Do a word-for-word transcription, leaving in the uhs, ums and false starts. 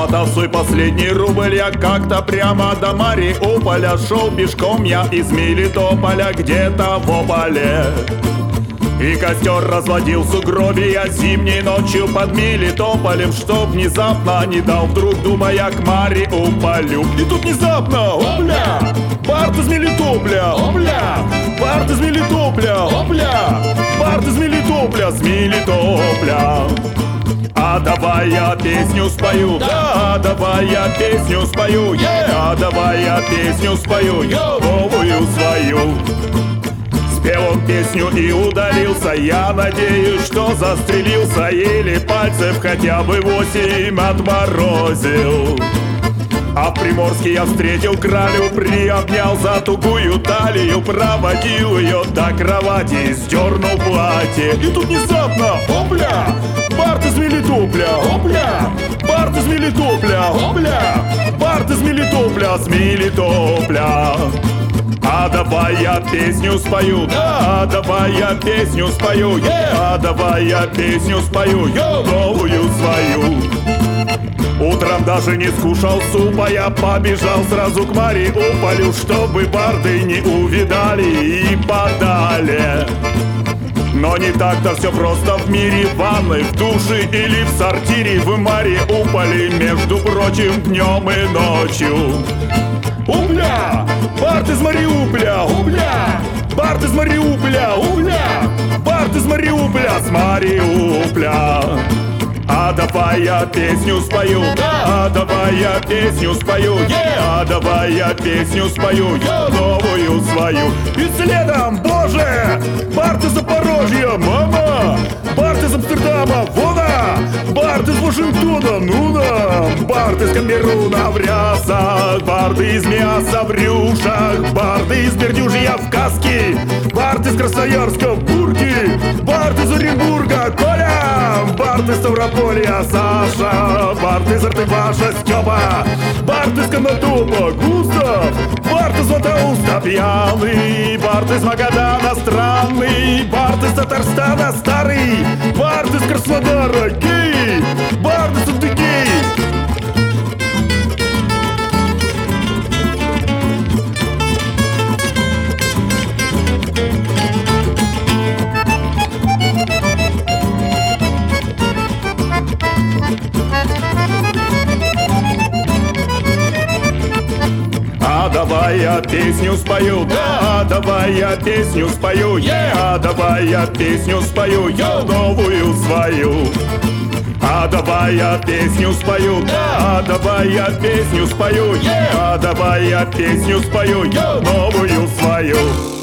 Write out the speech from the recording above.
Заработав свой последний рубль, я как-то прямо до Мариуполя шел пешком я из Мелитополя где-то в Ополе. И костер разводил в сугробе я зимней ночью под Мелитополем, чтоб внезапно не дал вдруг, думая, к Мариуполю. И тут внезапно, опля, Барт из Мелитополя, опля, Барт из Мелитополя, опля, Барт из Мелитополя, с Мелитополя. А давай я песню спою, да, давай я песню спою, yeah. А давай я песню спою, yo, новую свою. Спел он песню и удалился, я надеюсь, что застрелился, или пальцев хотя бы восемь отморозил. А в Приморске я встретил кралю, приобнял за тугую талию, проводил ее до кровати, сдернул платье. И тут внезапно, опля, Барт из Мелитополя, опля, Барт из Мелитополя, опля, Барт из Мелитополя, с Мелитополя. А давай я песню спою, да, а давай я песню спою, yeah. А давай я песню спою, yo, новую свою. Утром даже не скушал супа, я побежал сразу к Мариуполю, чтобы барды не увидали и подали. Но не так-то все просто в мире, в ванной, в душе или в сортире, в Мариуполе, между прочим, днем и ночью. Умля! Барт из Мариуполя! Умля! Барт из Мариуполя! Умля! Барт из Мариуполя! С Мариуполя! А давай я песню спою, да, а давай я песню спою, yeah. А давай я песню спою, я новую свою. И следом, боже, Барт из Запорожья, мама, Барт из Амстердама, вона, Барт из Вашингтона, нуна, Барт из Камеруна в рясах, Барты из мяса в рюшах, Барты из Бердюжья в каске, Барт из Красноярска в бурке, Барт из Оренбурга, Коля, Барт из Ставрополья, Саша, Барт из Артываша, Степа, Барт из Конотопа, Густав, Барт из Златоуста, пьяный, Барт из Магадана, странный, Барт из Татарстана, старый, Барт из Краснодара, гей, Барт из Адыгеи. А давай я песню спою, да, давай я песню спою, yeah. А давай я песню спою, я новую свою. А давай я песню спою, да, давай я песню спою, yeah. А давай я песню спою, я новую свою.